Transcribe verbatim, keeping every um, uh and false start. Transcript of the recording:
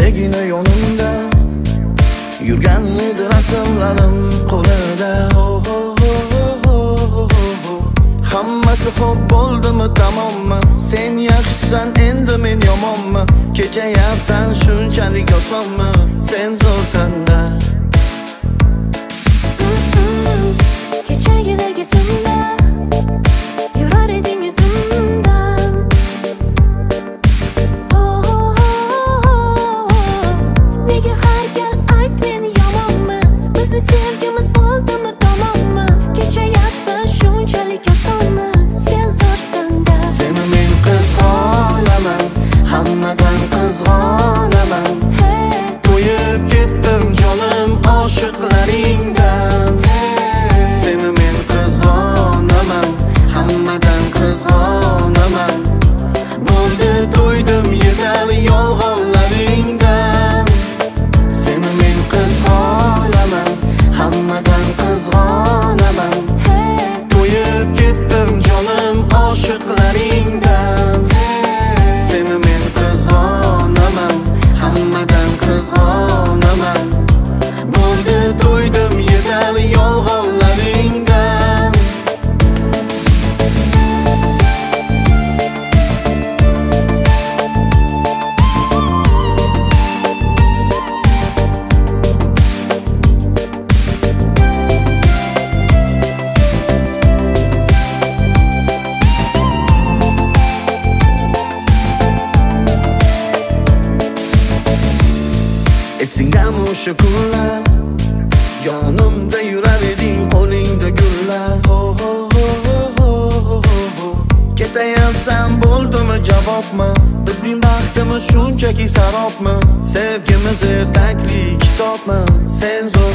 kechagina yonimda yurgan edi rasmlarim qo'lida. Oh, oh, oh, oh, oh, oh. Hammasi xo'p bo'ldimi, tamommi? Sen yaxshisan, endi men yomonmi? Kechayapsan shunchalik osonmi? Sen zo'rsan-da. Kechagidagi simda yurar eding izimdan. Oh, oh, oh, oh. Nega har gal ayt men yomonmi? Bizni sevgimiz bo'ldimi, tamommi? Kechayapsan shunchalik osonmi? Sen zo'rsan-da. Seni men qizg'onaman, hammadan qizg'onaman. Hey, To'yib ketdim jonim oshiqlaringdan. Seni men qizg'onaman, hammadan qizg'onaman. Bo'ldi to'ydim yetar yolg'onlaringdan. Seni men qizg'onaman, hammadan qizg'onaman. hey. To'yib ketdim jonim oshiqlaringdan. Seni men qizg'onaman, hammadan qizg'onaman. Bo'ldi to'ydim yetar yolg'onlaringdan. Esingdami o'sha kunlar? Yonimda yurar eding, qo'lingda gullar. Oh, oh, oh, oh, oh, oh. Ketayapsan bo'ldimi, javobmi? Bizning baxtimiz shunchaki sarobmi? Sevgimiz ertakli kitobmi? Sen zo'r